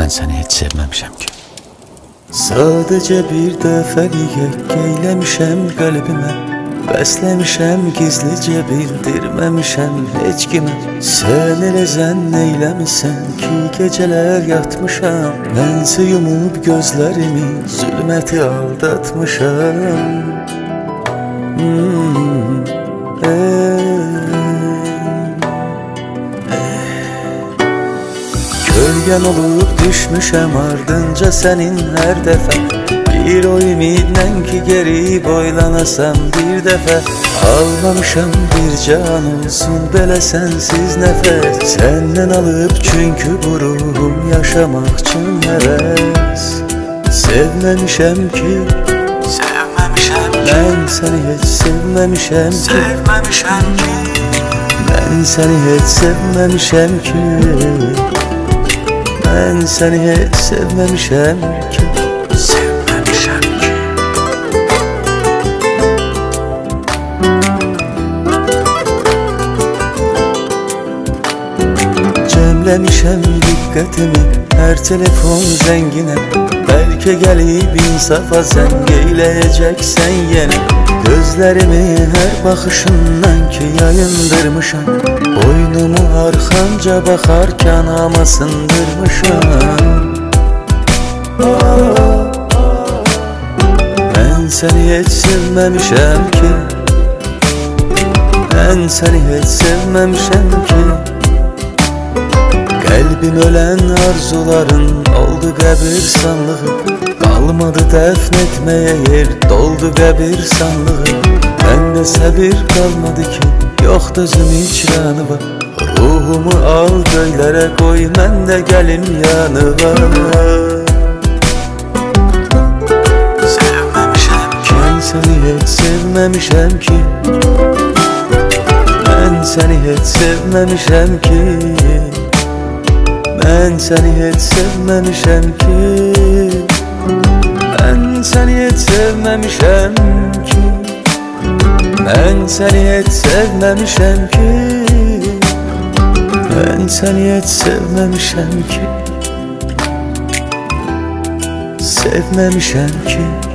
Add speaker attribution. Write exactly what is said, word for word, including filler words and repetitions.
Speaker 1: mən səni heç sevməmişəm ki.
Speaker 2: Sadəcə bir dəfəliyə geyləmişəm qəlbimə, bəsləmişəm gizlicə bildirməmişəm heç kimə. Sən elə zənn eyləmisən ki gecələr yatmışam, mənsə yumub gözlərimi zülməti aldatmışam. hmm, Gölgən olub düşmüşəm ardınca sənin hər dəfə, bir o ümidlə ki geri boylanasam bir dəfə. Almamışam bir can olsun belə sənsiz nəfəs, səndən alıb çünki bu ruhum yaşamaq üçün həvəs. Sevməmişəm ki, sevməmişəm ki, mən səni heç sevməmişəm ki, sevməmişəm ki, mən səni heç sevməmişəm ki, mən səni heç sevməmişəm ki, sevməmişəm ki. Cəmləmişəm diqqətimi hər telefon zənginə, bəlkə gəlib insafa zəng eyləyəcəksən yenə. Gözlərimi hər baxışından ki yayındırmışam, boynumu arxanca baxarkən ama sındırmışam. Mən səni heç sevməmişəm ki, mən səni heç sevməmişəm ki. Qəlbim ölən arzuların oldu qəbirstanlığı, qalmadı dəfn etməyə yer, doldu qəbirstanlığı. Məndə səbir qalmadı ki, yoxdur özüm icranı var. Ruhumu al göylərə qoy, mən də gəlim yanıva. Sevməmişəm ki, mən səni heç sevməmişəm ki, mən səni heç sevməmişəm ki, mən səni heç sevməmişəm ki, mən səni heç sevməmişəm ki, mən səni heç sevməmişəm ki, mən səni heç sevməmişəm ki, sevməmişəm ki.